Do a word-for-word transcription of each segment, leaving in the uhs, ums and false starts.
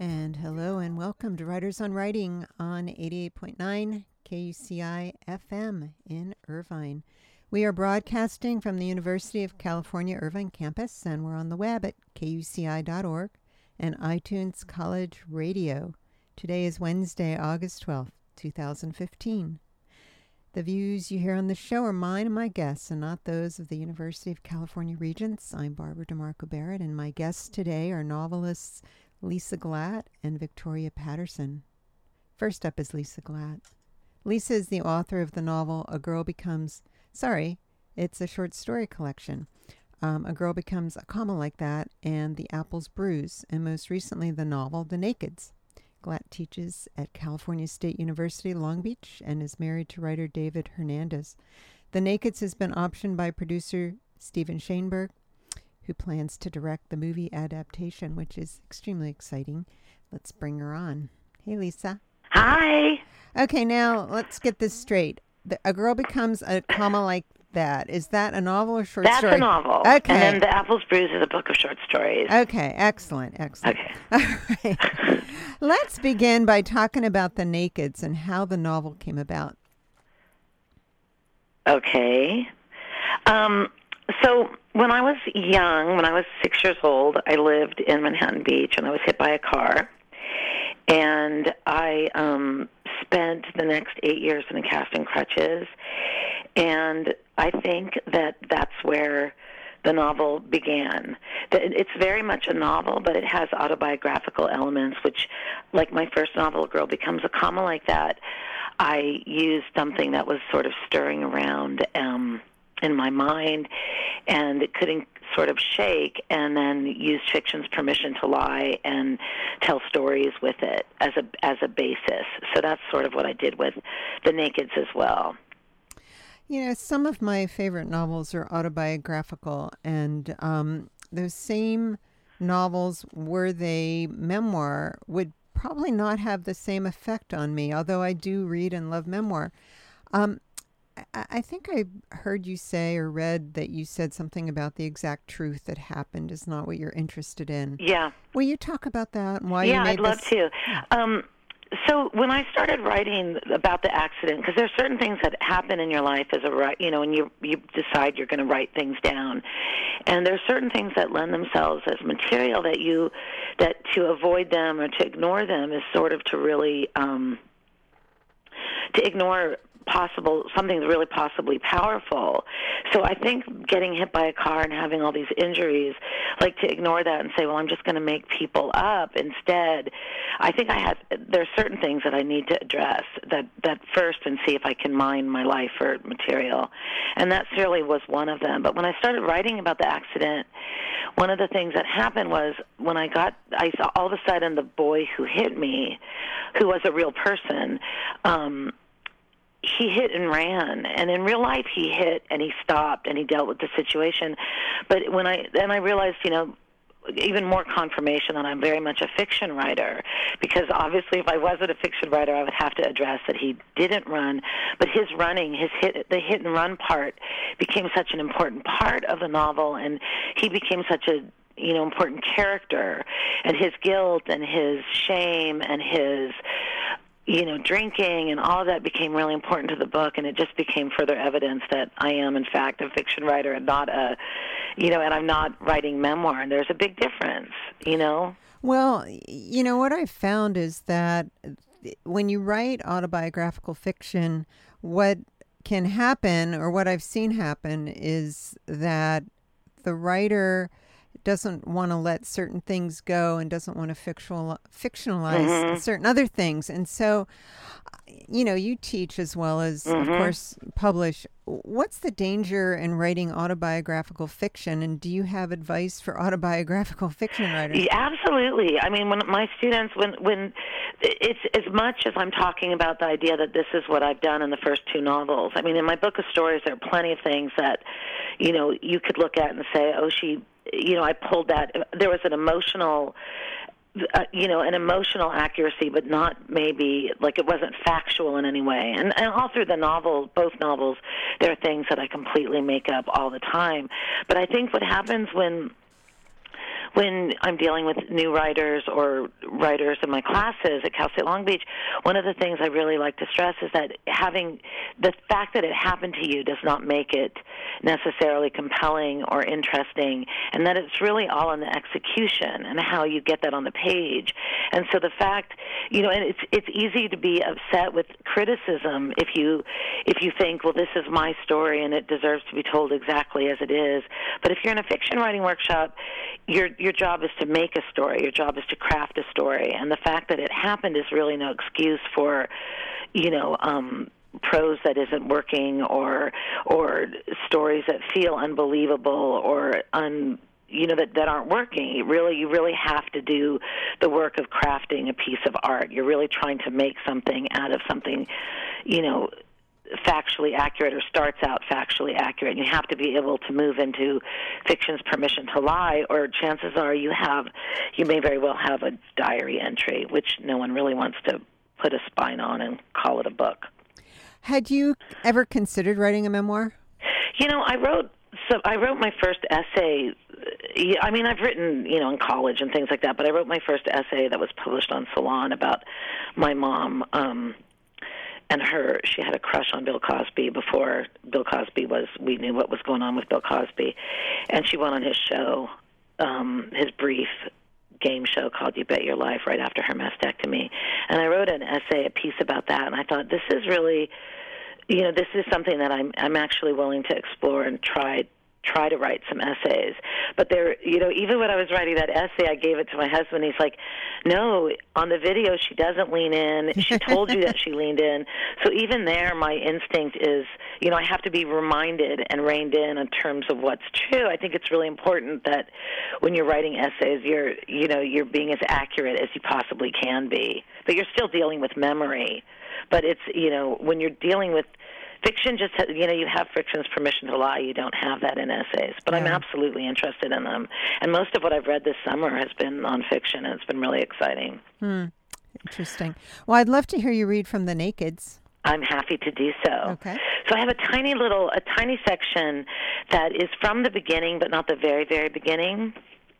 And hello and welcome to Writers on Writing on eighty-eight point nine K U C I F M in Irvine. We are broadcasting from the University of California, Irvine campus, and we're on the web at K U C I dot org and iTunes College Radio. Today is Wednesday, August twelfth, twenty fifteen. The views you hear on the show are mine and my guests, and not those of the University of California Regents. I'm Barbara DeMarco Barrett, and my guests today are novelists Lisa Glatt and Victoria Patterson. First up is Lisa Glatt. Lisa is the author of the novel A Girl Becomes... Sorry, it's a short story collection. Um, A Girl Becomes a Comma Like That and The Apples Bruise, and most recently the novel The Nakeds. Glatt teaches at California State University, Long Beach, and is married to writer David Hernandez. The Nakeds has been optioned by producer Stephen Shainberg, who plans to direct the movie adaptation, which is extremely exciting. Let's bring her on. Hey, Lisa. Hi. Okay, now let's get this straight. The, A Girl Becomes a Comma Like That. Is that a novel or short That's story? That's a novel. Okay. And then The Apples Bruise is a book of short stories. Okay, excellent, excellent. Okay. All right. Let's begin by talking about The Nakeds and how the novel came about. Okay. Um, so when I was young, when I was six years old, I lived in Manhattan Beach, and I was hit by a car. And I um, spent the next eight years in a cast and crutches. And I think that that's where the novel began. It's very much a novel, but it has autobiographical elements, which, like my first novel, A Girl Becomes a Comma Like That, I used something that was sort of stirring around um, in my mind, and it couldn't sort of shake, and then used fiction's permission to lie and tell stories with it as a as a basis. So that's sort of what I did with The Nakeds as well. You know, some of my favorite novels are autobiographical, and um, those same novels, were they memoir, would probably not have the same effect on me, although I do read and love memoir. Um, I, I think I heard you say or read that you said something about the exact truth that happened is not what you're interested in. Yeah. Will you talk about that and why yeah, you made I'd love this? to. Um, So when I started writing about the accident, because there are certain things that happen in your life as a writer, you know, and you you decide you're going to write things down, and there are certain things that lend themselves as material that you that to avoid them or to ignore them is sort of to really um, to ignore possible something really possibly powerful. So I think getting hit by a car and having all these injuries, like to ignore that and say, well, I'm just going to make people up instead. I think I have there are certain things that I need to address that that first and see if I can mine my life for material, and that certainly was one of them. But when I started writing about the accident, one of the things that happened was when I got I saw all of a sudden the boy who hit me, who was a real person, um he hit and ran, and in real life he hit and he stopped and he dealt with the situation. But when I then I realized, you know, even more confirmation that I'm very much a fiction writer, because obviously if I wasn't a fiction writer, I would have to address that he didn't run, but his running, his hit, the hit and run part became such an important part of the novel, and he became such a you know important character, and his guilt and his shame and his you know, drinking and all of that became really important to the book, and it just became further evidence that I am, in fact, a fiction writer and not a, you know, and I'm not writing memoir, and there's a big difference, you know? Well, you know, what I've found is that when you write autobiographical fiction, what can happen, or what I've seen happen, is that the writer doesn't want to let certain things go and doesn't want to fictional, fictionalize mm-hmm. certain other things. And so, you know, you teach as well as, mm-hmm. of course, publish. What's the danger in writing autobiographical fiction, and do you have advice for autobiographical fiction writers? Yeah, absolutely. I mean, when my students, when when it's as much as I'm talking about the idea that this is what I've done in the first two novels. I mean, in my book of stories, there are plenty of things that, you know, you could look at and say, oh, she, you know, I pulled that. There was an emotional Uh, you know, an emotional accuracy, but not maybe, like it wasn't factual in any way. And, and all through the novel, both novels, there are things that I completely make up all the time. But I think what happens when when I'm dealing with new writers or writers in my classes at Cal State Long Beach, one of the things I really like to stress is that having the fact that it happened to you does not make it necessarily compelling or interesting, and that it's really all in the execution and how you get that on the page. And so the fact, you know, and it's it's easy to be upset with criticism if you if you think, well, this is my story and it deserves to be told exactly as it is. But if you're in a fiction writing workshop, your your job is to make a story. Your job is to craft a story. And the fact that it happened is really no excuse for, you know, um, prose that isn't working or or stories that feel unbelievable or un you know that that aren't working. You really you really have to do the work of crafting a piece of art. You're really trying to make something out of something, you know, factually accurate or starts out factually accurate. You have to be able to move into fiction's permission to lie, or chances are you have you may very well have a diary entry, which no one really wants to put a spine on and call it a book. Had you ever considered writing a memoir? You know, I wrote so I wrote my first essay. I mean, I've written, you know, in college and things like that, but I wrote my first essay that was published on Salon about my mom um, and her. She had a crush on Bill Cosby before Bill Cosby was, we knew what was going on with Bill Cosby. And she went on his show, um, his brief game show called You Bet Your Life right after her mastectomy. And I wrote an essay, a piece about that, and I thought, this is really, you know, this is something that I'm I'm actually willing to explore and try try to write some essays. But there, you know, even when I was writing that essay, I gave it to my husband. He's like, no, on the video she doesn't lean in. She told you that she leaned in. So even there, my instinct is, you know, I have to be reminded and reined in in terms of what's true. I think it's really important that when you're writing essays, you're, you know, you're being as accurate as you possibly can be. But you're still dealing with memory. But it's, you know, when you're dealing with fiction, just, you know, you have fiction's permission to lie. You don't have that in essays. But yeah. I'm absolutely interested in them. And most of what I've read this summer has been nonfiction, and it's been really exciting. Hmm. Interesting. Well, I'd love to hear you read from The Nakeds. I'm happy to do so. Okay. So I have a tiny little, a tiny section that is from the beginning, but not the very, very beginning.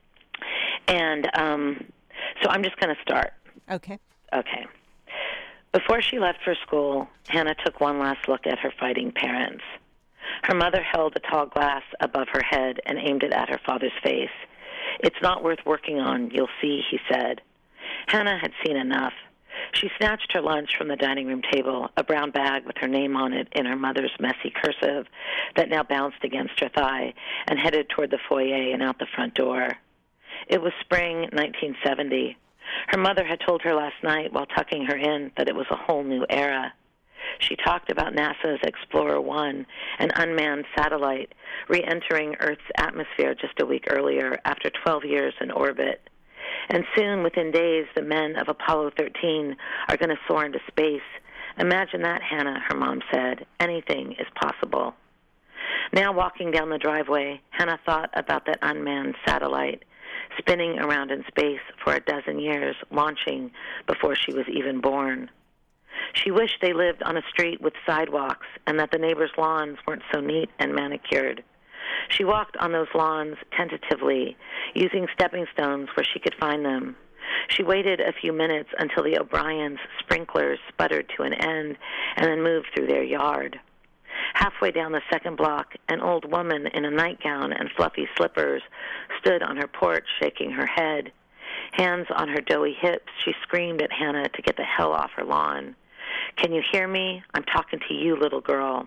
And um, so I'm just going to start. Okay. Okay. Before she left for school, Hannah took one last look at her fighting parents. Her mother held a tall glass above her head and aimed it at her father's face. It's not worth working on, you'll see, he said. Hannah had seen enough. She snatched her lunch from the dining room table, a brown bag with her name on it in her mother's messy cursive that now bounced against her thigh, and headed toward the foyer and out the front door. It was spring nineteen seventy. Her mother had told her last night while tucking her in that it was a whole new era. She talked about NASA's Explorer one, an unmanned satellite, re-entering Earth's atmosphere just a week earlier after twelve years in orbit. And soon, within days, the men of Apollo thirteen are going to soar into space. Imagine that, Hannah, her mom said. Anything is possible. Now walking down the driveway, Hannah thought about that unmanned satellite, spinning around in space for a dozen years, launching before she was even born. She wished they lived on a street with sidewalks and that the neighbors' lawns weren't so neat and manicured. She walked on those lawns tentatively, using stepping stones where she could find them. She waited a few minutes until the O'Brien's sprinklers sputtered to an end and then moved through their yard. Halfway down the second block, an old woman in a nightgown and fluffy slippers stood on her porch shaking her head. Hands on her doughy hips, she screamed at Hannah to get the hell off her lawn. Can you hear me? I'm talking to you, little girl.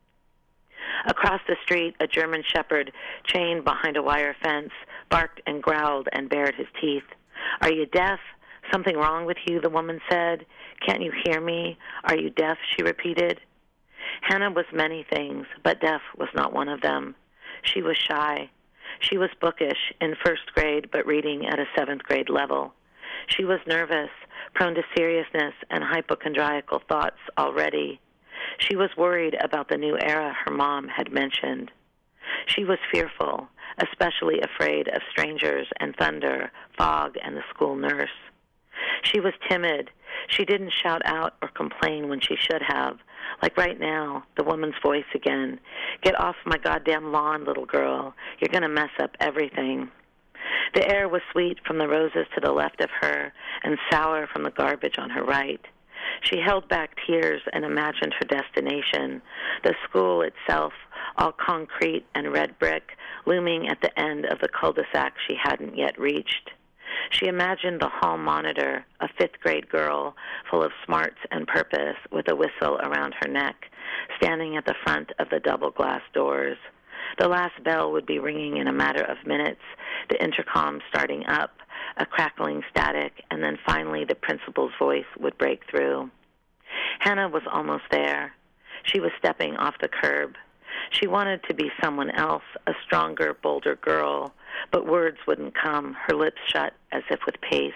Across the street, a German shepherd, chained behind a wire fence, barked and growled and bared his teeth. Are you deaf? Something wrong with you, the woman said. Can't you hear me? Are you deaf? She repeated. Hannah was many things, but deaf was not one of them. She was shy. She was bookish, in first grade, but reading at a seventh grade level. She was nervous, prone to seriousness and hypochondriacal thoughts already. She was worried about the new era her mom had mentioned. She was fearful, especially afraid of strangers and thunder, fog, and the school nurse. She was timid. She didn't shout out or complain when she should have. Like right now, the woman's voice again. Get off my goddamn lawn, little girl. You're going to mess up everything. The air was sweet from the roses to the left of her and sour from the garbage on her right. She held back tears and imagined her destination, the school itself, all concrete and red brick, looming at the end of the cul-de-sac she hadn't yet reached. She imagined the hall monitor, a fifth-grade girl full of smarts and purpose with a whistle around her neck, standing at the front of the double-glass doors. The last bell would be ringing in a matter of minutes, the intercom starting up, a crackling static, and then finally the principal's voice would break through. Hannah was almost there. She was stepping off the curb. She wanted to be someone else, a stronger, bolder girl, but words wouldn't come, her lips shut as if with paste.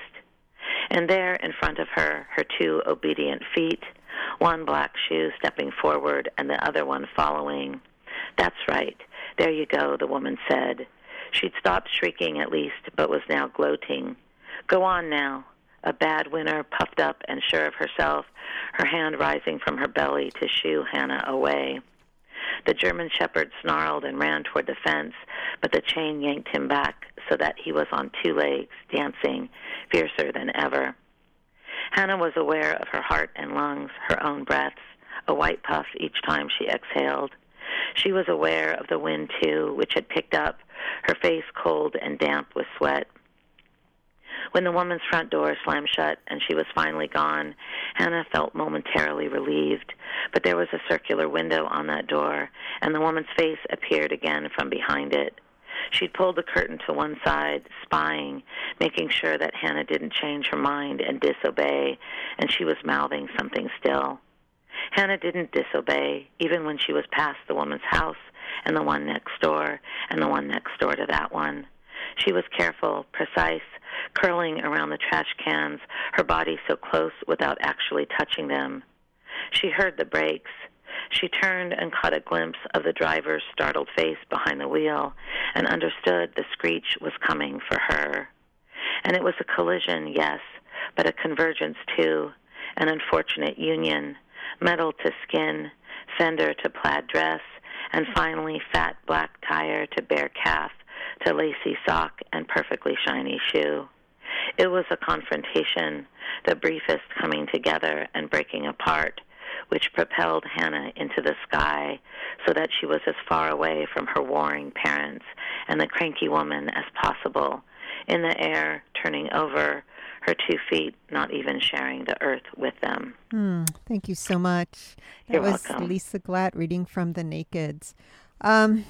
And there in front of her, her two obedient feet, one black shoe stepping forward and the other one following. "That's right. There you go," the woman said. She'd stopped shrieking at least, but was now gloating. "Go on now." A bad winner, puffed up and sure of herself, her hand rising from her belly to shoo Hannah away. The German shepherd snarled and ran toward the fence, but the chain yanked him back so that he was on two legs, dancing, fiercer than ever. Hannah was aware of her heart and lungs, her own breaths, a white puff each time she exhaled. She was aware of the wind, too, which had picked up, her face cold and damp with sweat. When the woman's front door slammed shut and she was finally gone, Hannah felt momentarily relieved. But there was a circular window on that door, and the woman's face appeared again from behind it. She'd pulled the curtain to one side, spying, making sure that Hannah didn't change her mind and disobey, and she was mouthing something still. Hannah didn't disobey, even when she was past the woman's house and the one next door and the one next door to that one. She was careful, precise, curling around the trash cans, her body so close without actually touching them. She heard the brakes. She turned and caught a glimpse of the driver's startled face behind the wheel and understood the screech was coming for her. And it was a collision, yes, but a convergence too, an unfortunate union, metal to skin, fender to plaid dress, and finally fat black tire to bare calf, to lacy sock and perfectly shiny shoe. It was a confrontation, the briefest coming together and breaking apart, which propelled Hannah into the sky so that she was as far away from her warring parents and the cranky woman as possible, in the air, turning over, her two feet not even sharing the earth with them. Mm, thank you so much. That You're was welcome. Lisa Glatt reading from The Nakeds. Um,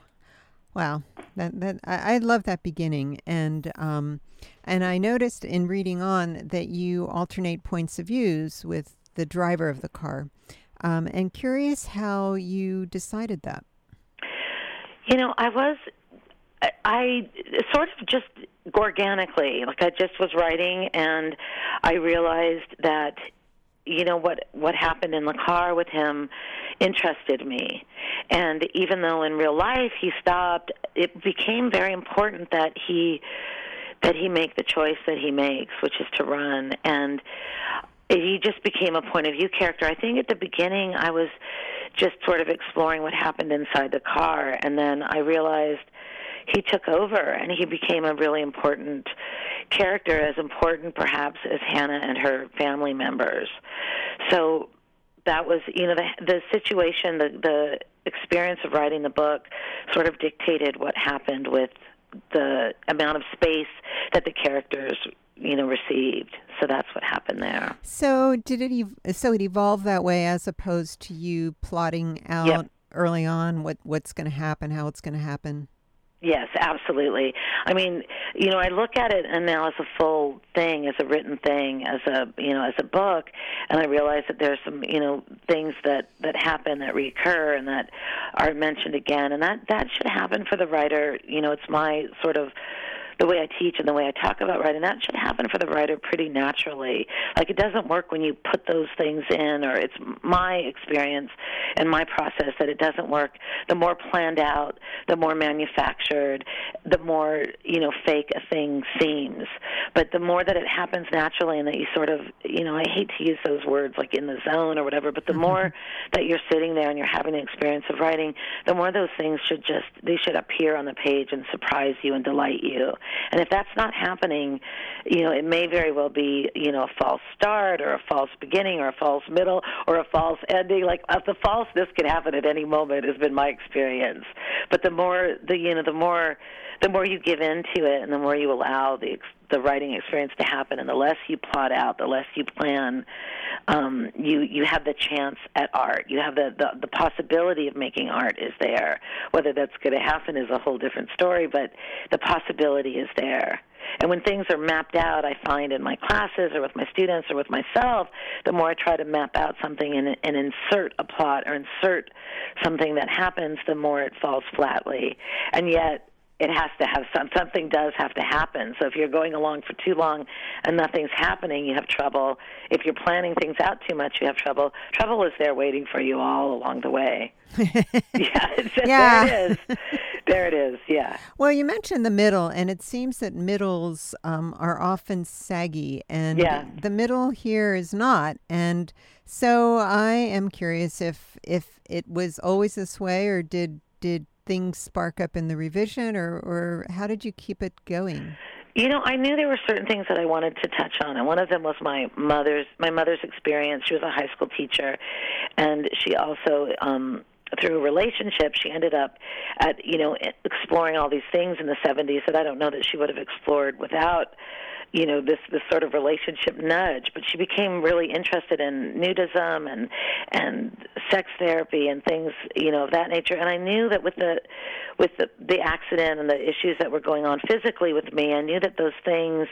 wow, that that I, I love that beginning, and um, and I noticed in reading on that you alternate points of views with the driver of the car. Um, and curious how you decided that. You know, I was, I, I sort of just organically, like I just was writing and I realized that, you know, what, what happened in the car with him interested me. And even though in real life he stopped, it became very important that he, that he make the choice that he makes, which is to run. And he just became a point of view character. I think at the beginning I was just sort of exploring what happened inside the car, and then I realized he took over and he became a really important character, as important perhaps as Hannah and her family members. So that was, you know, the, the situation, the, the experience of writing the book sort of dictated what happened with the amount of space that the characters, you know, received. So that's what happened there. So did it? Ev- so it evolved that way, as opposed to you plotting out Yep. early on what what's going to happen, how it's going to happen. Yes, absolutely. I mean, you know, I look at it and now as a full thing, as a written thing, as a, you know, as a book, and I realize that there's some, you know, things that, that happen that recur and that are mentioned again, and that, that should happen for the writer. You know, it's my sort of, the way I teach and the way I talk about writing, that should happen for the writer pretty naturally. Like, it doesn't work when you put those things in, or it's my experience and my process that it doesn't work. The more planned out, the more manufactured, the more, you know, fake a thing seems. But the more that it happens naturally and that you sort of, you know, I hate to use those words like in the zone or whatever, but the mm-hmm. more that you're sitting there and you're having the experience of writing, the more those things should just, they should appear on the page and surprise you and delight you. And if that's not happening, you know, it may very well be, you know, a false start or a false beginning or a false middle or a false ending. Like uh, the falseness can happen at any moment has been my experience. But the more, the you know, the more, the more you give into it and the more you allow the the writing experience to happen, and the less you plot out, the less you plan, um, you you have the chance at art. You have the, the, the possibility of making art is there. Whether that's going to happen is a whole different story, but the possibility is there. And when things are mapped out, I find in my classes or with my students or with myself, the more I try to map out something and, and insert a plot or insert something that happens, the more it falls flatly. And yet, it has to have some, something does have to happen. So if you're going along for too long and nothing's happening, you have trouble. If you're planning things out too much, you have trouble. Trouble is there waiting for you all along the way. yeah, it's just, yeah. there it is. There it is, yeah. Well, you mentioned the middle, and it seems that middles um, are often saggy, and yeah. the middle here is not. And so I am curious if if it was always this way, or did did things spark up in the revision, or, or how did you keep it going? You know, I knew there were certain things that I wanted to touch on, and one of them was my mother's my mother's experience. She was a high school teacher, and she also, um, through a relationship, she ended up at you know exploring all these things in the seventies that I don't know that she would have explored without, you know, this this sort of relationship nudge. But she became really interested in nudism and and sex therapy and things, you know, of that nature. And I knew that with the with the, the accident and the issues that were going on physically with me, I knew that those things,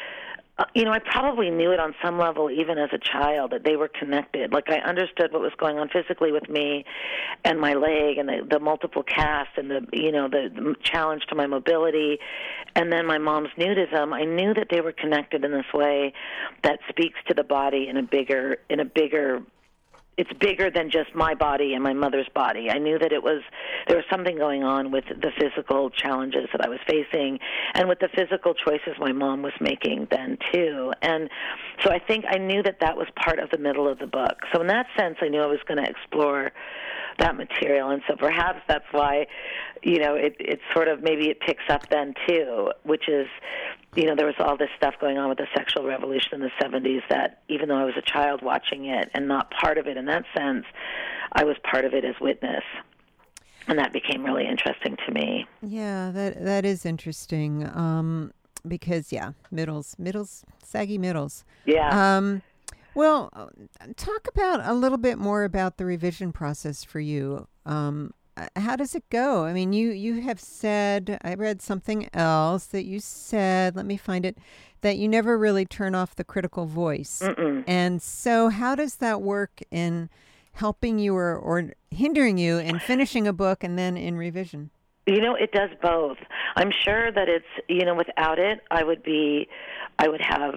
uh, you know, I probably knew it on some level even as a child, that they were connected. Like I understood what was going on physically with me and my leg and the, the multiple casts and the, you know, the, the challenge to my mobility, and then my mom's nudism. I knew that they were connected in this way that speaks to the body in a bigger, in a bigger, it's bigger than just my body and my mother's body. I knew that it was, there was something going on with the physical challenges that I was facing and with the physical choices my mom was making then too. And so I think I knew that that was part of the middle of the book. So in that sense, I knew I was going to explore that material, and so perhaps that's why, you know, it, it sort of, maybe it picks up then too, which is, you know, there was all this stuff going on with the sexual revolution in the seventies that even though I was a child watching it and not part of it in that sense, I was part of it as witness. And that became really interesting to me. Yeah, that that is interesting um, because, yeah, middles, middles, saggy middles. Yeah. Um, well, talk about a little bit more about the revision process for you. Um, how does it go? I mean, you, you have said, I read something else that you said, let me find it, that you never really turn off the critical voice. Mm-mm. And so how does that work in helping you or, or hindering you in finishing a book and then in revision? You know, it does both. I'm sure that it's, you know, without it, I would be, I would have,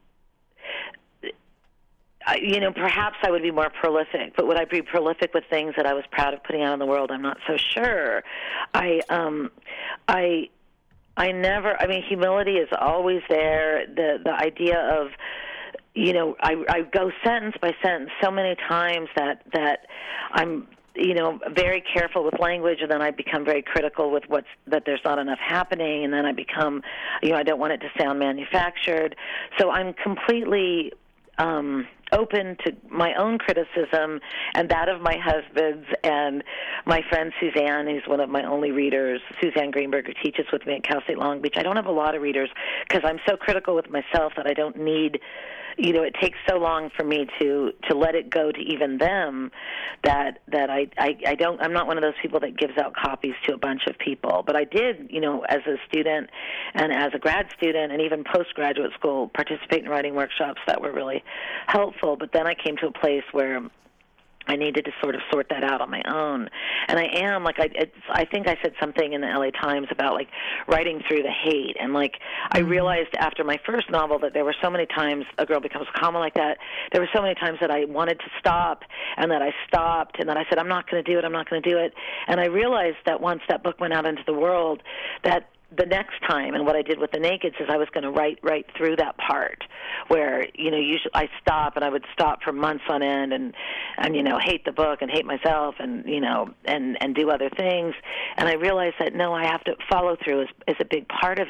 I, you know, perhaps I would be more prolific, but would I be prolific with things that I was proud of putting out in the world? I'm not so sure. I, um, I, I never, I mean, humility is always there. The, the idea of, you know, I, I go sentence by sentence so many times that, that I'm, you know, very careful with language, and then I become very critical with what's, that there's not enough happening, and then I become, you know, I don't want it to sound manufactured. So I'm completely um, open to my own criticism and that of my husband's and my friend Suzanne, who's one of my only readers, Suzanne Greenberg, who teaches with me at Cal State Long Beach. I don't have a lot of readers because I'm so critical with myself that I don't need, you know, it takes so long for me to, to let it go to even them that that I, I, I don't, I'm not one of those people that gives out copies to a bunch of people. But I did, you know, as a student and as a grad student and even postgraduate school, participate in writing workshops that were really helpful. But then I came to a place where I needed to sort of sort that out on my own. And I am, like, I it's, I think I said something in the L A Times about, like, writing through the hate. And, like, mm-hmm. I realized after my first novel that there were so many times A Girl Becomes a Comma like that. There were so many times that I wanted to stop and that I stopped and that I said, I'm not going to do it, I'm not going to do it. And I realized that once that book went out into the world, that the next time, and what I did with The Nakeds is I was going to write right through that part where, you know, usually I stop and I would stop for months on end and, and you know, hate the book and hate myself and, you know, and, and do other things. And I realized that, no, I have to follow through is, is a big part of it.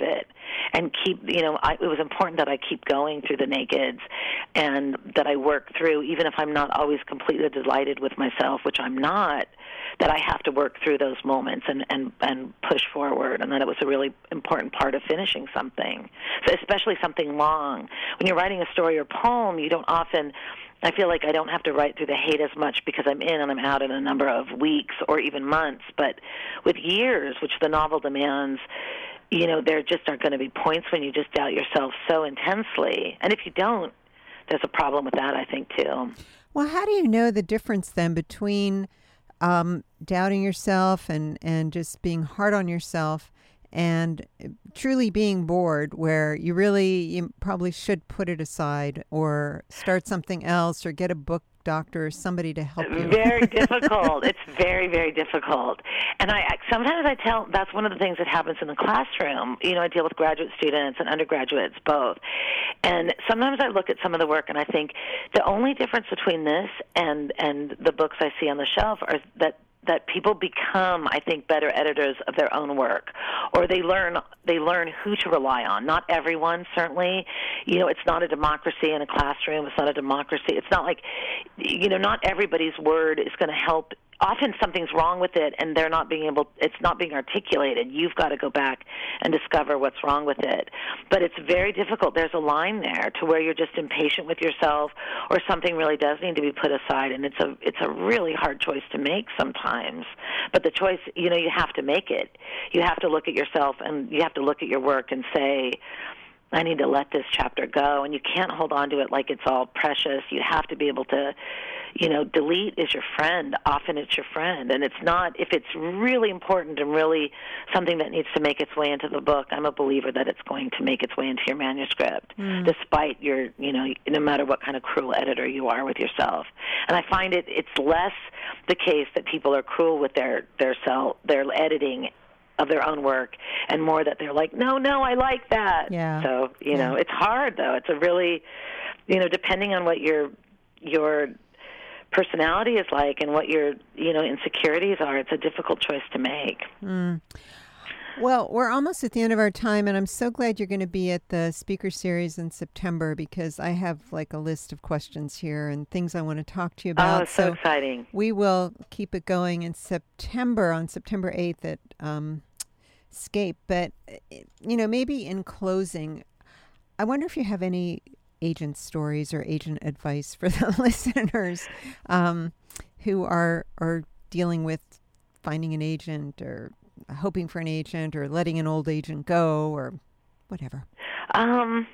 and keep, you know, I, it was important that I keep going through the nakeds and that I work through, even if I'm not always completely delighted with myself, which I'm not, that I have to work through those moments and, and, and push forward, and that it was a really important part of finishing something, so especially something long. When you're writing a story or poem, you don't often, I feel like I don't have to write through the hate as much because I'm in and I'm out in a number of weeks or even months, but with years, which the novel demands, you know, there just are going to be points when you just doubt yourself so intensely, and if you don't, there's a problem with that, I think, too. Well, how do you know the difference then between um, doubting yourself and, and just being hard on yourself and truly being bored, where you really, you probably should put it aside or start something else or get a book doctor or somebody to help you? Very difficult. It's very, very difficult. And I sometimes I tell, that's one of the things that happens in the classroom. You know, I deal with graduate students and undergraduates both. And sometimes I look at some of the work and I think the only difference between this and, and the books I see on the shelf are that that people become, I think, better editors of their own work, or they learn they learn who to rely on. Not everyone, certainly. You know, it's not a democracy in a classroom. It's not a democracy. It's not like, you know, not everybody's word is going to help. Often something's wrong with it, and they're not being able. It's not being articulated. You've got to go back and discover what's wrong with it. But it's very difficult. There's a line there to where you're just impatient with yourself, or something really does need to be put aside, and it's a it's a really hard choice to make sometimes. But the choice, you know, you have to make it. You have to look at yourself, and you have to look at your work and say, I need to let this chapter go, and you can't hold on to it like it's all precious. You have to be able to, you know, delete is your friend. Often it's your friend, and it's not, if it's really important and really something that needs to make its way into the book, I'm a believer that it's going to make its way into your manuscript, mm. despite your, you know, no matter what kind of cruel editor you are with yourself. And I find it, it's less the case that people are cruel with their, their self, their editing of their own work, and more that they're like, no, no, I like that. Yeah. So, you yeah. know, it's hard, though. It's a really, you know, depending on what your your personality is like and what your, you know, insecurities are, it's a difficult choice to make. Mm. Well, we're almost at the end of our time, and I'm so glad you're going to be at the speaker series in September, because I have like a list of questions here and things I want to talk to you about. Oh, so, so exciting. We will keep it going in September, on September eighth at um, Scape. But, you know, maybe in closing, I wonder if you have any agent stories or agent advice for the listeners um, who are are dealing with finding an agent or hoping for an agent or letting an old agent go or whatever. Um,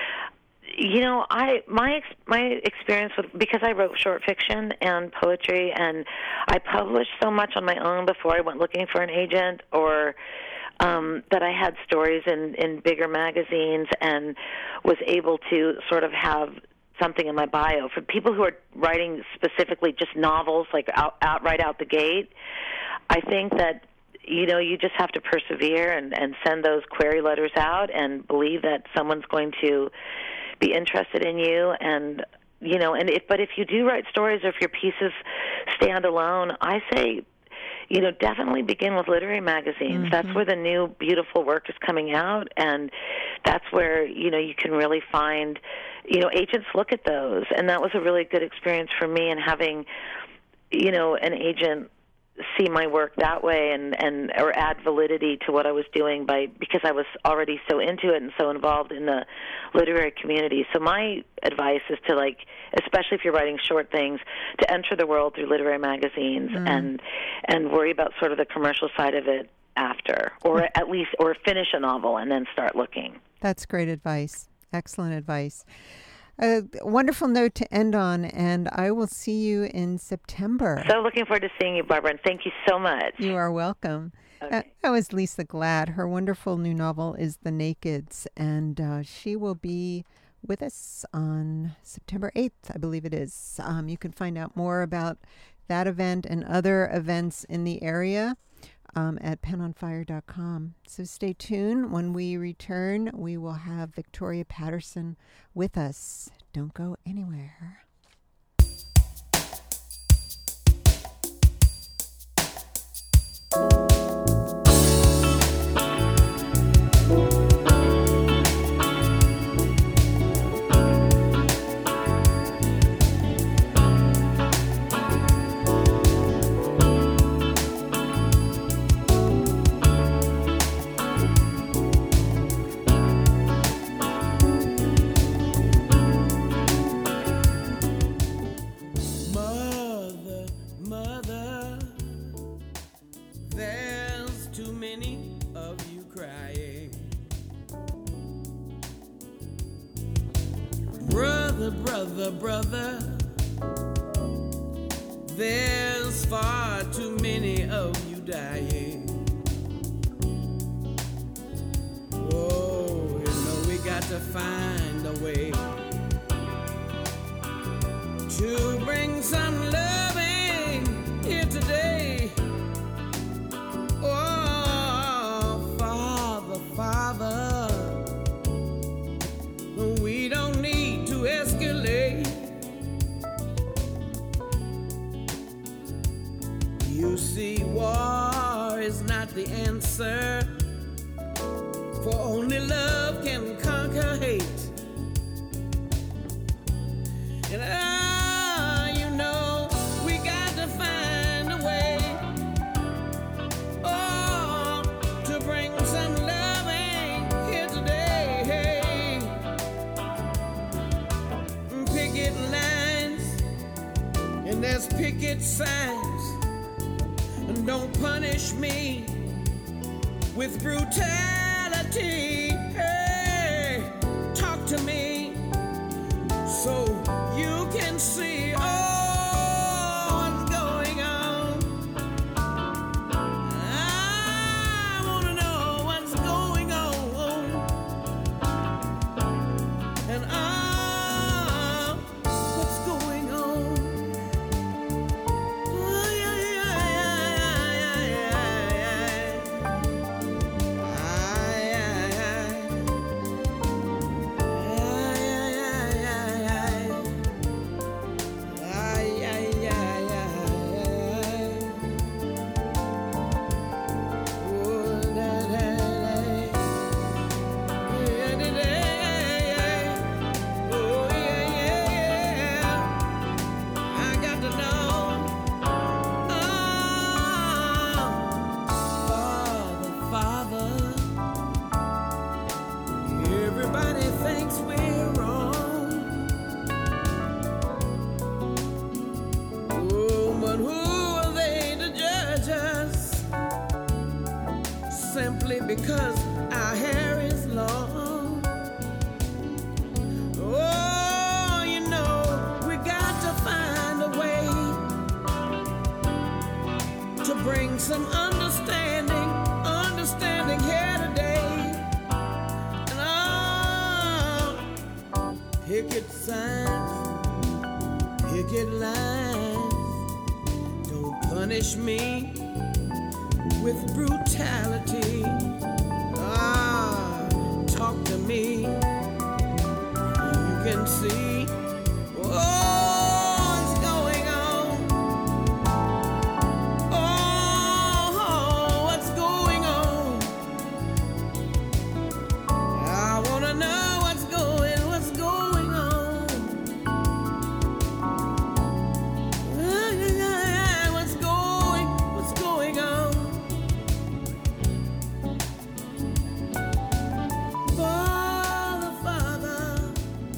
you know, I my my experience with, because I wrote short fiction and poetry, and I published so much on my own before I went looking for an agent, or um, that I had stories in, in bigger magazines and was able to sort of have something in my bio. For people who are writing specifically just novels, like out, out right out the gate, I think that, you know, you just have to persevere and, and send those query letters out and believe that someone's going to be interested in you. And, you know, and if, but if you do write stories or if your pieces stand alone, I say, you know, definitely begin with literary magazines. Mm-hmm. That's where the new beautiful work is coming out, and that's where, you know, you can really find, you know, agents look at those. And that was a really good experience for me, and having, you know, an agent see my work that way and, and or add validity to what I was doing by because I was already so into it and so involved in the literary community. So my advice is to, like, especially if you're writing short things, to enter the world through literary magazines mm. and and worry about sort of the commercial side of it after, or at least, or finish a novel and then start looking. That's great advice. Excellent advice. A wonderful note to end on, and I will see you in September. So looking forward to seeing you, Barbara, and thank you so much. You are welcome. Okay. Uh, that was Lisa Glad. Her wonderful new novel is The Nakeds, and uh, she will be with us on September eighth, I believe it is. Um, you can find out more about that event and other events in the area Um, at pen on fire dot com. So stay tuned. When we return, we will have Victoria Patterson with us. Don't go anywhere. brother, brother. There's far too many of you dying. Oh, you know we got to find a way to bring some loving here today. Oh, Father, Father, we don't need to escalate. You see, war is not the answer, for only love can conquer hate. And ah, you know, we got to find a way, oh, to bring some loving here today. Picket lines, and there's picket signs. And don't punish me with brutality. Hey, talk to me so you can see, oh, what's going on. I want to know what's going on. And ah, what's going on. Oh, yeah, yeah, yeah, yeah, yeah. Ah, yeah, yeah. Everybody thinks we're wrong. Oh, but who are they to judge us? Simply because our hair is long. Oh, you know, we got to find a way to bring some understanding, understanding here today. Picket signs, picket lines, don't punish me with brutality. Ah, talk to me, you can see, oh, what's going on. Oh, what's going on. I want to know what's going, what's going on. What's going, what's going on? Father, Father,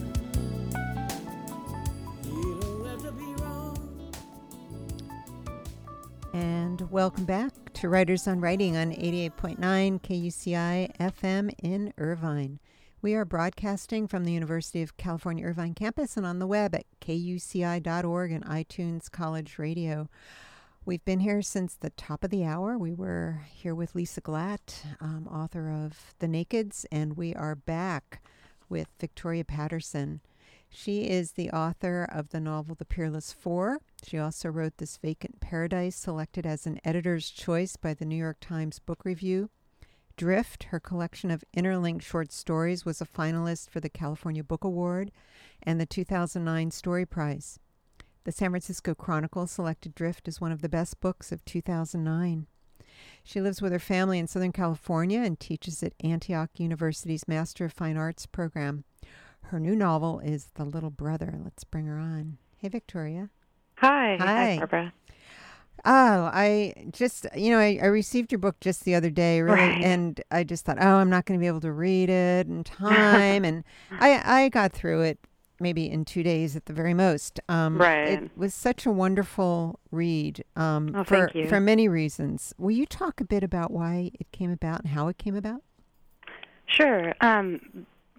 you don't have to be wrong. And welcome back to Writers on Writing on eighty-eight point nine K U C I F M in Irvine. We are broadcasting from the University of California Irvine campus and on the web at K U C I dot org and iTunes College Radio. We've been here since the top of the hour. We were here with Lisa Glatt, um, author of The Nakeds, and we are back with Victoria Patterson. She is the author of the novel The Peerless Four. She also wrote This Vacant Paradise, selected as an editor's choice by the New York Times Book Review. Drift, her collection of interlinked short stories, was a finalist for the California Book Award and the two thousand nine Story Prize. The San Francisco Chronicle selected Drift as one of the best books of two thousand nine. She lives with her family in Southern California and teaches at Antioch University's Master of Fine Arts program. Her new novel is The Little Brother. Let's bring her on. Hey, Victoria. Hi. Hi. Hi, Barbara. Oh, I just, you know, I, I received your book just the other day, really, Right. and I just thought, oh, I'm not going to be able to read it in time, and I, I got through it maybe in two days at the very most. Um, Right. It was such a wonderful read um, Oh, for, thank you. for many reasons. Will you talk a bit about why it came about and how it came about? Sure. Um,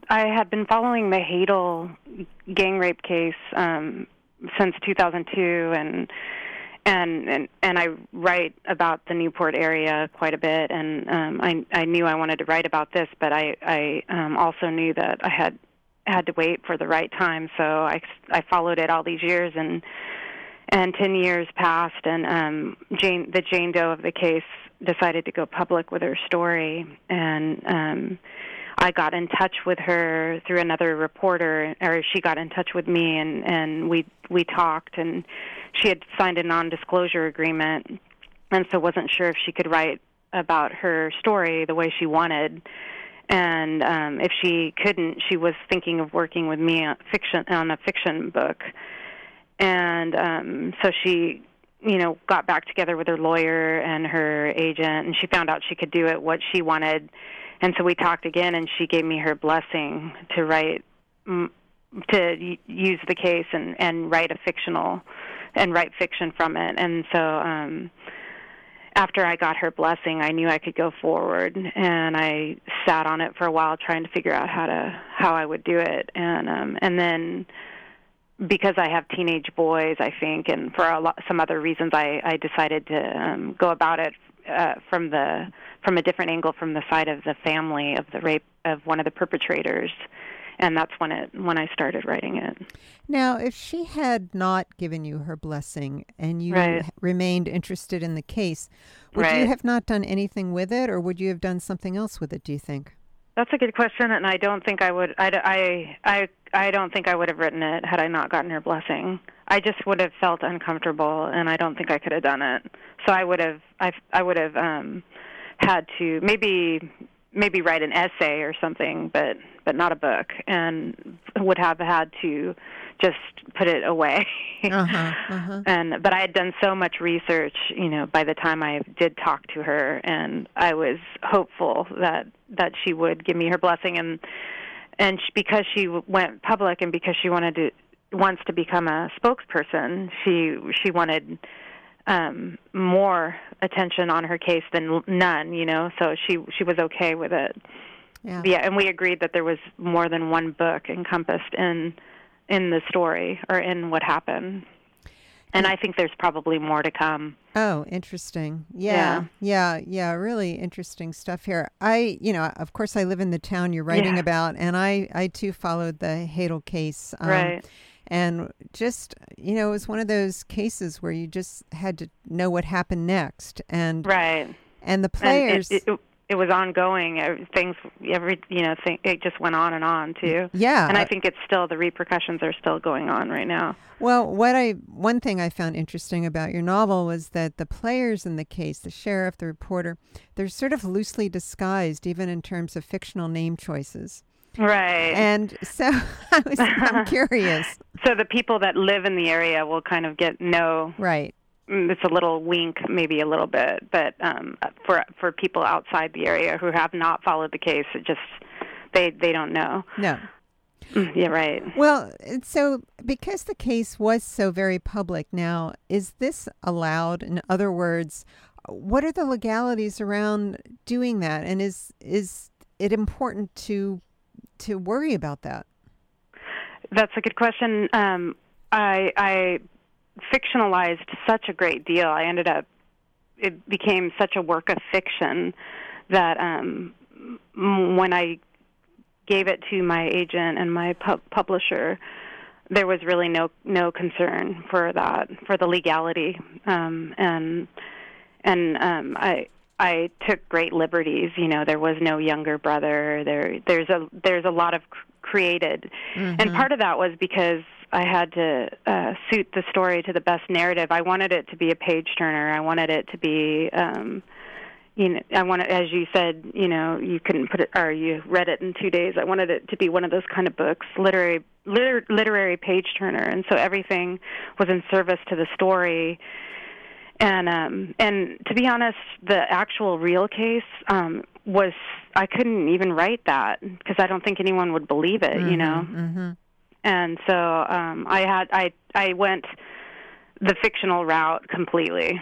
I had been following the Hadel gang rape case um, since two thousand two, and and and and I write about the Newport area quite a bit, and um, I I knew I wanted to write about this, but I I um, also knew that I had had to wait for the right time, so I I followed it all these years, and and ten years passed, and um, Jane the Jane Doe of the case decided to go public with her story, and um, I got in touch with her through another reporter, or she got in touch with me, and, and we we talked, and she had signed a non-disclosure agreement, and so wasn't sure if she could write about her story the way she wanted, and um, if she couldn't, she was thinking of working with me on fiction on a fiction book, and um, so she, you know, got back together with her lawyer and her agent, and she found out she could do it what she wanted. And so we talked again, and she gave me her blessing to write, to use the case and, and write a fictional, and write fiction from it. And so um, after I got her blessing, I knew I could go forward, and I sat on it for a while trying to figure out how to how I would do it. And um, and then because I have teenage boys, I think, and for a lot, some other reasons, I, I decided to um, go about it uh, from the from a different angle, from the side of the family of the rape of one of the perpetrators, and that's when it when I started writing it. Now, if she had not given you her blessing and you right. remained interested in the case, would right. you have not done anything with it, or would you have done something else with it, do you think? That's a good question, and I don't think I would. I, I, I, I don't think I would have written it had I not gotten her blessing. I just would have felt uncomfortable, and I don't think I could have done it. So I would have. I, I would have um, had to maybe maybe write an essay or something, but but not a book, and would have had to just put it away. uh-huh, uh-huh. And but I had done so much research, you know, by the time I did talk to her, and I was hopeful that that she would give me her blessing, and and she, because she went public, and because she wanted to wants to become a spokesperson, she she wanted um, more attention on her case than none, you know. So she she was okay with it. Yeah. Yeah, and we agreed that there was more than one book encompassed in in the story or in what happened. And I think there's probably more to come. Oh, interesting. Yeah, yeah, yeah, yeah, really interesting stuff here. I, you know, of course I live in the town you're writing yeah. about, and I, I too followed the Hadel case. Um, right. And just, you know, it was one of those cases where you just had to know what happened next. And right. And the players... And it, it, it was ongoing. Things, every, you know, thing, it just went on and on, too. Yeah. And I think it's still, the repercussions are still going on right now. Well, what I one thing I found interesting about your novel was that the players in the case, the sheriff, the reporter, they're sort of loosely disguised, even in terms of fictional name choices. Right. And so I was, I'm curious. So the people that live in the area will kind of get no... Right. It's a little wink, maybe a little bit, but um, for for people outside the area who have not followed the case, it just they they don't know. No. Yeah, right. Well, so because the case was so very public now, is this allowed? In other words, what are the legalities around doing that, and is is it important to to worry about that? That's a good question. Um, I I. fictionalized such a great deal. I ended up, it became such a work of fiction that um, when I gave it to my agent and my pu- publisher, there was really no no concern for that, for the legality, um, and and um, I I took great liberties. You know, there was no younger brother. There there's a there's a lot of created, mm-hmm. and part of that was because I had to uh, suit the story to the best narrative. I wanted it to be a page turner. I wanted it to be, um, you know, I wanted, as you said, you know, you couldn't put it, or you read it in two days. I wanted it to be one of those kind of books, literary, liter, literary page turner. And so everything was in service to the story. And um, and to be honest, the actual real case um, was, I couldn't even write that because I don't think anyone would believe it, mm-hmm, you know. Mm-hmm. And so um, I had I I went the fictional route completely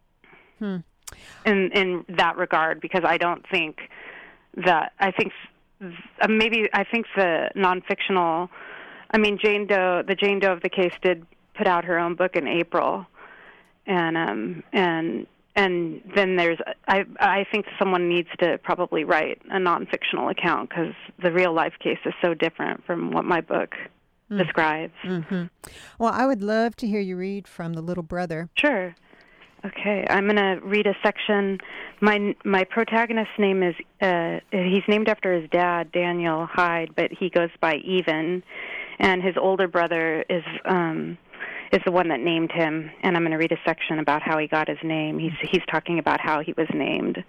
hmm. in in that regard, because I don't think that I think uh, maybe I think the non-fictional, I mean, Jane Doe, the Jane Doe of the case did put out her own book in April, and um, and and then there's, I I think someone needs to probably write a non-fictional account because the real life case is so different from what my book mm. describes. Mm-hmm. Well, I would love to hear you read from The Little Brother. Sure. Okay, I'm going to read a section. My my protagonist's name is, uh, he's named after his dad, Daniel Hyde, but he goes by Even, and his older brother is um, is the one that named him, and I'm going to read a section about how he got his name. He's he's talking about how he was named.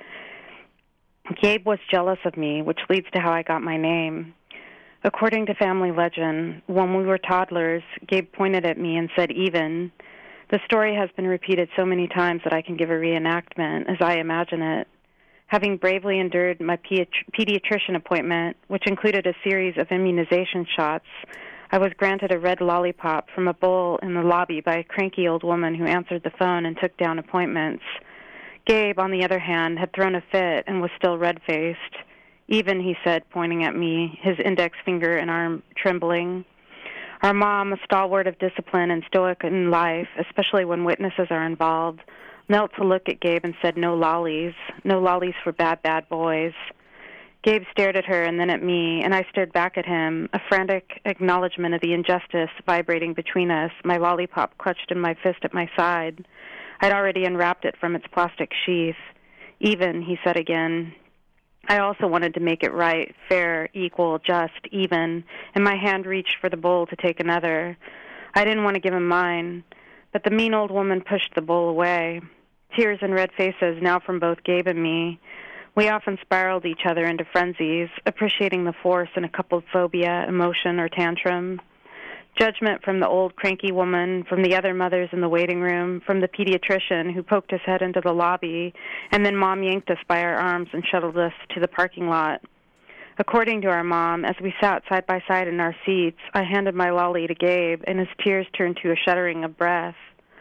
Gabe was jealous of me, which leads to how I got my name. According to family legend, when we were toddlers, Gabe pointed at me and said, Even. The story has been repeated so many times that I can give a reenactment as I imagine it. Having bravely endured my pediatrician appointment, which included a series of immunization shots, I was granted a red lollipop from a bowl in the lobby by a cranky old woman who answered the phone and took down appointments. Gabe, on the other hand, had thrown a fit and was still red-faced. Even, he said, pointing at me, his index finger and arm trembling. Our mom, a stalwart of discipline and stoic in life, especially when witnesses are involved, knelt to look at Gabe and said, no lollies, no lollies for bad, bad boys. Gabe stared at her and then at me, and I stared back at him, a frantic acknowledgement of the injustice vibrating between us, my lollipop clutched in my fist at my side. I'd already unwrapped it from its plastic sheath. Even, he said again. I also wanted to make it right, fair, equal, just, even, and my hand reached for the bowl to take another. I didn't want to give him mine, but the mean old woman pushed the bowl away. Tears and red faces now from both Gabe and me. We often spiraled each other into frenzies, appreciating the force in a coupled phobia, emotion, or tantrum. Judgment from the old cranky woman, from the other mothers in the waiting room, from the pediatrician who poked his head into the lobby, and then Mom yanked us by our arms and shuttled us to the parking lot. According to our mom, as we sat side by side in our seats, I handed my lolly to Gabe, and his tears turned to a shuddering of breath.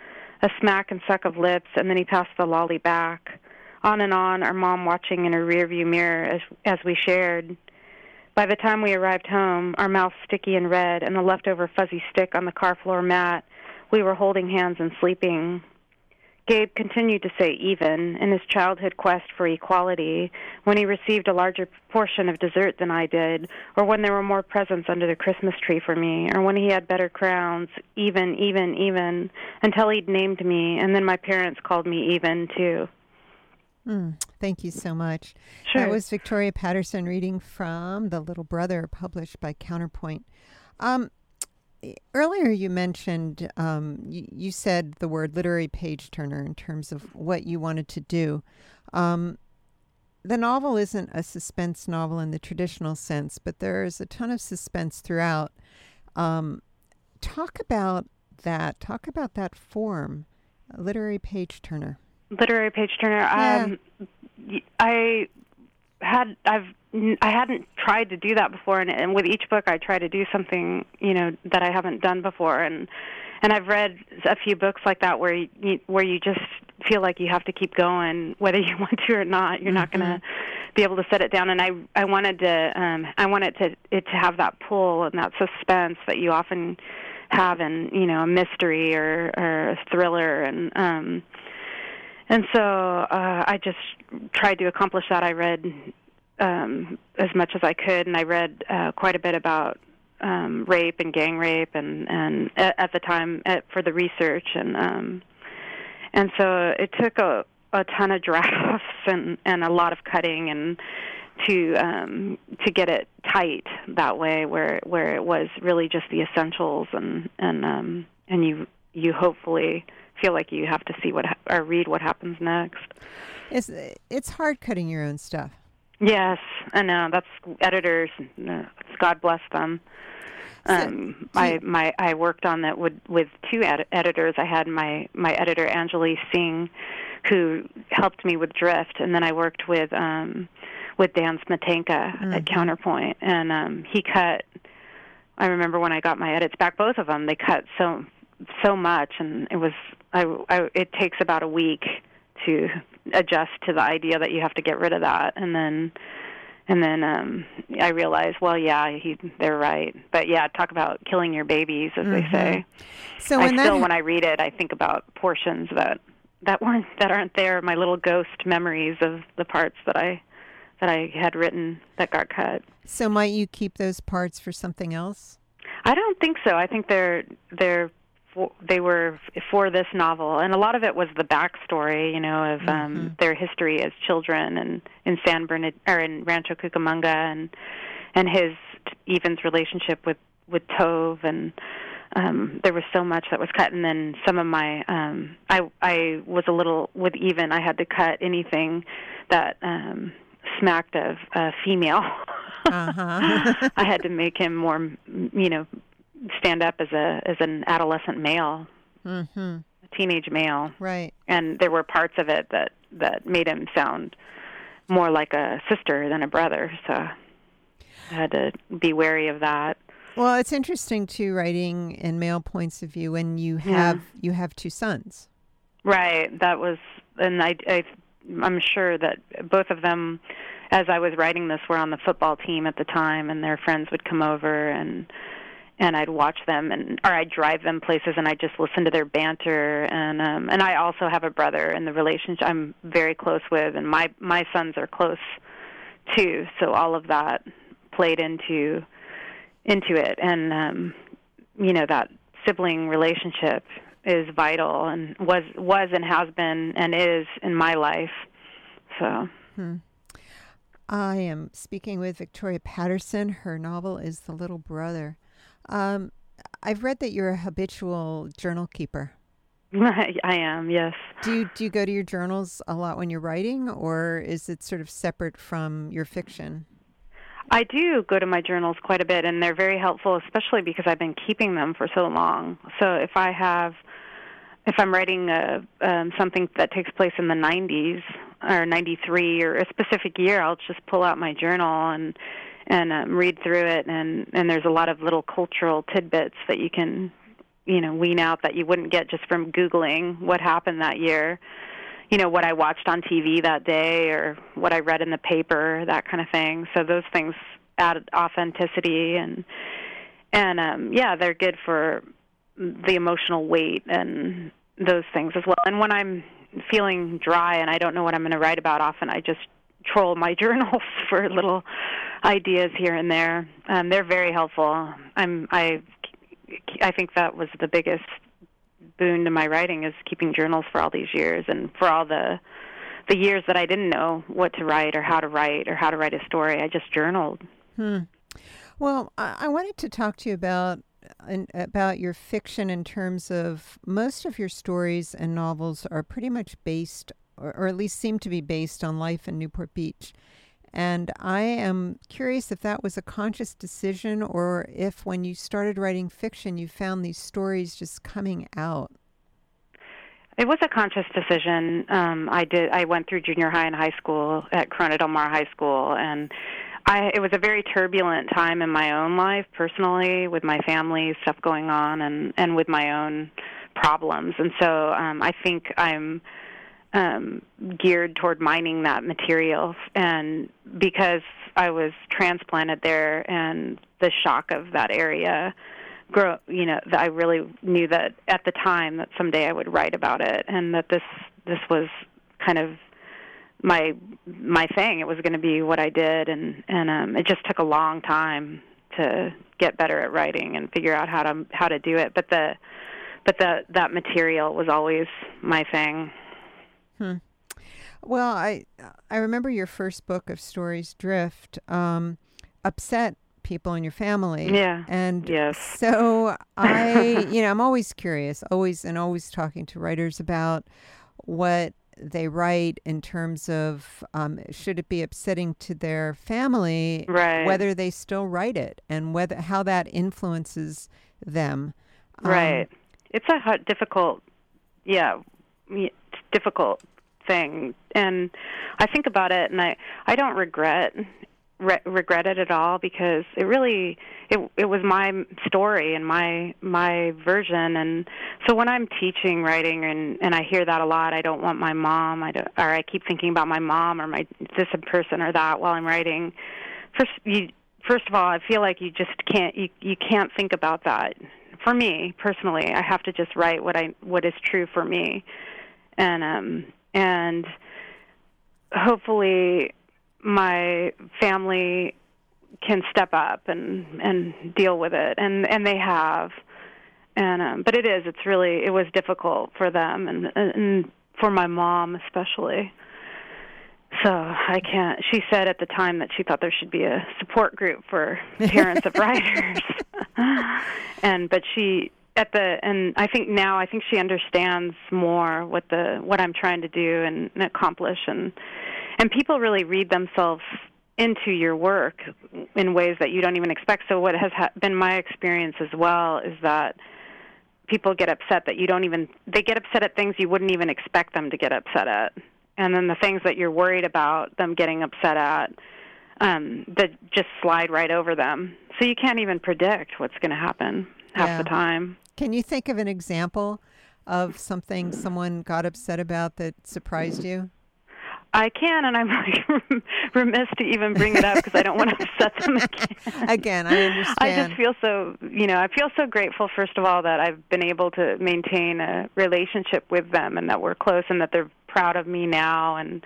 A smack and suck of lips, and then he passed the lolly back. On and on, our mom watching in her rearview mirror as as we shared. By the time we arrived home, our mouths sticky and red and the leftover fuzzy stick on the car floor mat, we were holding hands and sleeping. Gabe continued to say even in his childhood quest for equality when he received a larger portion of dessert than I did, or when there were more presents under the Christmas tree for me, or when he had better crowns, even, even, even, until he'd named me, and then my parents called me even, too. Mm, thank you so much. Sure. That was Victoria Patterson reading from The Little Brother, published by Counterpoint. Um, earlier you mentioned, um, you, you said the word literary page turner in terms of what you wanted to do. Um, the novel isn't a suspense novel in the traditional sense, but there's a ton of suspense throughout. Um, talk about that. Talk about that form, a literary page turner. Literary page turner. Yeah. Um, I had I've I hadn't tried to do that before, and, and with each book I try to do something you know that I haven't done before, and and I've read a few books like that where you where you just feel like you have to keep going whether you want to or not. You're mm-hmm. not going to be able to set it down, and I I wanted to um, I wanted to it to have that pull and that suspense that you often have in you know a mystery or, or a thriller, and um, And so uh, I just tried to accomplish that. I read um, as much as I could, and I read uh, quite a bit about um, rape and gang rape, and, and at, at the time at, for the research, and um, and so it took a, a ton of drafts and, and a lot of cutting, and to um, to get it tight that way, where where it was really just the essentials, and and um, and you you hopefully feel like you have to see what ha- or read what happens next. It's it's hard cutting your own stuff. Yes, I know. That's editors. Uh, God bless them. Um, so, I my I worked on that with with two ed- editors. I had my my editor Anjali Singh, who helped me with Drift, and then I worked with um, with Dan Smetanka mm-hmm. at Counterpoint, and um, he cut. I remember when I got my edits back, both of them, they cut so so much, and it was. I, I, it takes about a week to adjust to the idea that you have to get rid of that, and then and then um, I realized, well, yeah, he, they're right. But yeah, talk about killing your babies, as mm-hmm. they say. So I when still, that... when I read it, I think about portions that that weren't that aren't there. My little ghost memories of the parts that I that I had written that got cut. So might you keep those parts for something else? I don't think so. I think they're they're for, they were for this novel, and a lot of it was the backstory, you know, of mm-hmm. um, their history as children, and in San Bernard or in Rancho Cucamonga, and and his Evan's relationship with with Tove, and um, there was so much that was cut. And then some of my um, I I was a little with Evan. I had to cut anything that um, smacked of uh, female. Uh-huh. I had to make him more, you know, stand up as a as an adolescent male, mm-hmm. a teenage male. Right. And there were parts of it that, that made him sound more like a sister than a brother. So I had to be wary of that. Well, it's interesting too, writing in male points of view when you have yeah. you have two sons. Right. That was, and I, I I'm sure that both of them, as I was writing this, were on the football team at the time, and their friends would come over, and and I'd watch them, and or I'd drive them places, and I'd just listen to their banter. And um, and I also have a brother in the relationship I'm very close with, and my my sons are close too. So all of that played into into it, and um, you know, that sibling relationship is vital, and was was and has been and is in my life. So. Hmm. I am speaking with Victoria Patterson. Her novel is The Little Brother. Um, I've read that you're a habitual journal keeper. I am, yes. Do you, do you go to your journals a lot when you're writing, or is it sort of separate from your fiction? I do go to my journals quite a bit, and they're very helpful, especially because I've been keeping them for so long. So if I have... If I'm writing a, um, something that takes place in the nineties or ninety-three or a specific year, I'll just pull out my journal and and um, read through it. And, and there's a lot of little cultural tidbits that you can, you know, wean out that you wouldn't get just from Googling what happened that year. You know, what I watched on T V that day or what I read in the paper, that kind of thing. So those things add authenticity, and and um, yeah, they're good for the emotional weight and those things as well. And when I'm feeling dry and I don't know what I'm going to write about, often I just troll my journals for little ideas here and there. Um, they're very helpful. I'm, I, I think that was the biggest boon to my writing, is keeping journals for all these years, and for all the the years that I didn't know what to write or how to write or how to write a story. I just journaled. Hmm. Well, I, I wanted to talk to you about In, about your fiction, in terms of most of your stories and novels are pretty much based, or, or at least seem to be based, on life in Newport Beach. And I am curious if that was a conscious decision, or if when you started writing fiction, you found these stories just coming out. It was a conscious decision. Um, I did. I went through junior high and high school at Corona Del Mar High School, and I, it was a very turbulent time in my own life, personally, with my family, stuff going on, and, and with my own problems. And so um, I think I'm um, geared toward mining that material. And because I was transplanted there, and the shock of that area, grow, you know, I really knew that at the time that someday I would write about it, and that this this was kind of my my thing. It was going to be what I did, and and um, it just took a long time to get better at writing and figure out how to how to do it. But the but the that material was always my thing. Hmm. Well, I I remember your first book of stories, Drift, um, upset people in your family. Yeah. And yes. So I, you know, I'm always curious, always and always talking to writers about what they write in terms of um, should it be upsetting to their family, right, whether they still write it, and whether how that influences them. Right. Um, it's a hard, difficult, yeah, difficult thing. And I think about it, and I, I don't regret re- regret it at all, because it really it it was my story and my my version. And so when I'm teaching writing and and I hear that a lot, I don't want my mom, I don't, or I keep thinking about my mom or my this person or that while I'm writing. First, you first of all, I feel like you just can't you you can't think about that. For me personally, I have to just write what I what is true for me, and um and hopefully my family can step up and and deal with it, and and they have, and um but it is it's really it was difficult for them, and and for my mom especially. So I can't. She said at the time that she thought there should be a support group for parents of writers, and but she at the and I think now I think she understands more what the what I'm trying to do and, and accomplish, and and people really read themselves into your work in ways that you don't even expect. So what has ha- been my experience as well is that people get upset that you don't even they get upset at things you wouldn't even expect them to get upset at. And then the things that you're worried about them getting upset at, um, that just slide right over them. So you can't even predict what's going to happen half Yeah. the time. Can you think of an example of something someone got upset about that surprised you? I can, and I'm like remiss to even bring it up because I don't want to upset them again. Again, I understand. I just feel so, you know, I feel so grateful, first of all, that I've been able to maintain a relationship with them and that we're close and that they're proud of me now. And,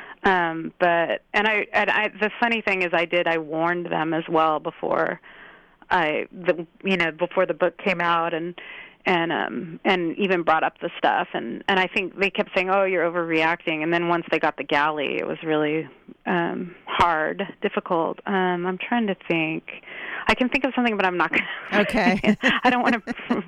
um, but, and I, and I, the funny thing is I did, I warned them as well before I, the, you know, before the book came out, and, and um and even brought up the stuff, and and I think they kept saying, oh, you're overreacting, and then once they got the galley, it was really um hard, difficult. um I'm trying to think. I can think of something, but I'm not gonna. Okay. I don't want to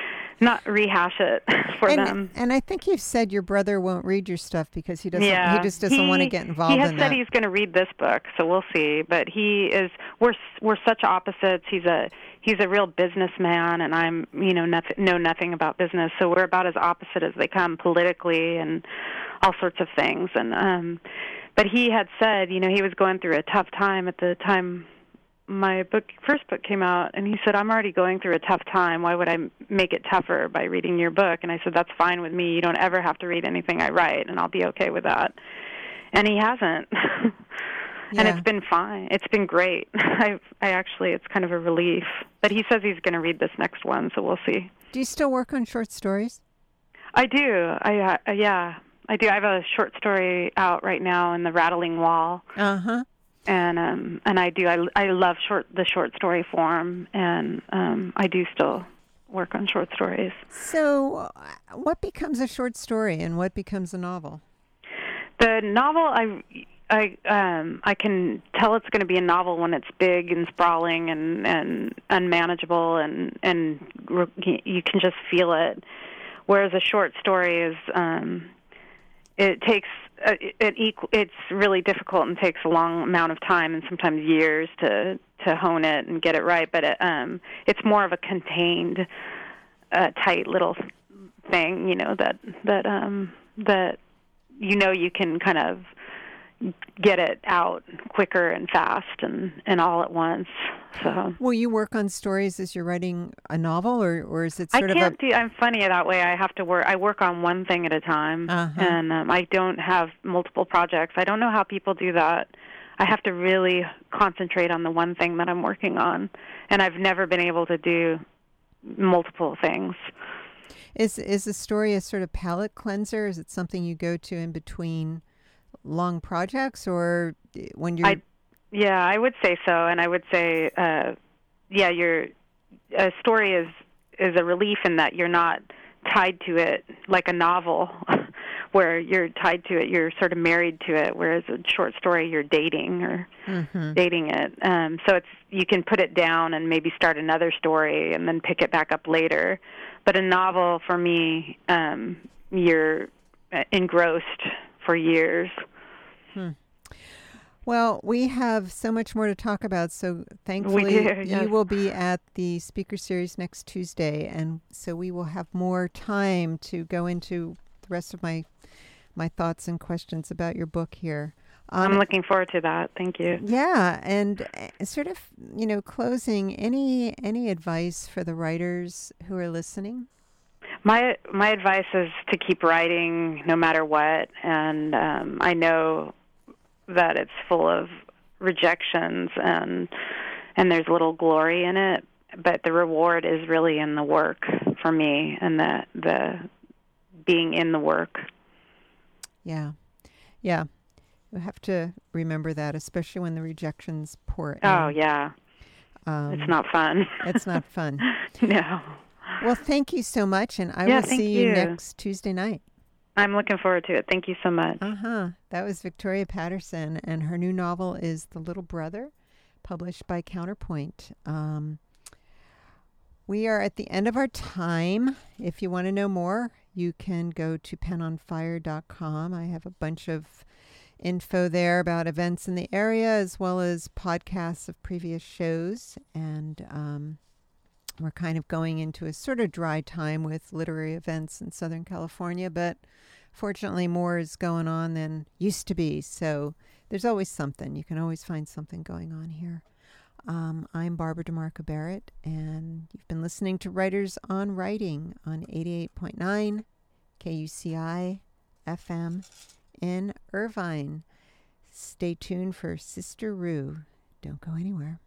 not rehash it for and, them. And I think you've said your brother won't read your stuff because he doesn't. Yeah, he just doesn't he, want to get involved He has in said that. he's going to read this book, so we'll see. But he is. We're we're such opposites. He's a he's a real businessman, and I'm you know nothing know nothing about business. So we're about as opposite as they come politically and all sorts of things. And um, but he had said, you know, he was going through a tough time at the time my book first book came out, and he said, I'm already going through a tough time. Why would I make it tougher by reading your book? And I said, that's fine with me. You don't ever have to read anything I write, and I'll be okay with that. And he hasn't. Yeah. And it's been fine. It's been great. I I actually, it's kind of a relief. But he says he's going to read this next one, so we'll see. Do you still work on short stories? I do. I uh, yeah, I do. I have a short story out right now in the Rattling Wall. Uh-huh. And um and I do I, I love short the short story form, and um I do still work on short stories. So, uh, what becomes a short story, and what becomes a novel? The novel, I I um I can tell it's going to be a novel when it's big and sprawling and and unmanageable, and and you can just feel it. Whereas a short story is um it takes uh, it equal, it's really difficult and takes a long amount of time and sometimes years to to hone it and get it right. But it, um, it's more of a contained, uh, tight little thing, you know, that that um, that you know you can kind of get it out quicker and fast and, and all at once. So will you work on stories as you're writing a novel, or, or is it sort I of can't a... do, I'm funny that way. I have to work, I work on one thing at a time, Uh-huh. and um, I don't have multiple projects. I don't know how people do that. I have to really concentrate on the one thing that I'm working on, and I've never been able to do multiple things. Is, is a story a sort of palate cleanser? Is it something you go to in between long projects, or when you're... I, yeah, I would say so, and I would say, uh, yeah, your a story is is a relief in that you're not tied to it like a novel, where you're tied to it, you're sort of married to it. Whereas a short story, you're dating or mm-hmm. dating it. Um, so it's you can put it down and maybe start another story and then pick it back up later. But a novel, for me, um, you're engrossed for years. Hmm. Well, we have so much more to talk about, so thankfully we do, yes. you will be at the speaker series next Tuesday, and so we will have more time to go into the rest of my my thoughts and questions about your book here. Um, I'm looking forward to that. Thank you. Yeah, and uh, sort of, you know, closing, any any advice for the writers who are listening? My my advice is to keep writing no matter what, and um, I know that it's full of rejections and and there's little glory in it, but the reward is really in the work for me, and the the being in the work. Yeah, yeah. You have to remember that, especially when the rejections pour in. Oh yeah, um, it's not fun. It's not fun. No. Well, thank you so much, and I yeah, will see you. you next Tuesday night. I'm looking forward to it. Thank you so much. Uh-huh. That was Victoria Patterson, and her new novel is The Little Brother, published by Counterpoint. Um, we are at the end of our time. If you want to know more, you can go to pen on fire dot com. I have a bunch of info there about events in the area, as well as podcasts of previous shows. And um, we're kind of going into a sort of dry time with literary events in Southern California, but fortunately more is going on than used to be. So there's always something. You can always find something going on here. Um, I'm Barbara DeMarco Barrett, and you've been listening to Writers on Writing on eighty-eight point nine K U C I F M in Irvine. Stay tuned for Sister Rue. Don't go anywhere.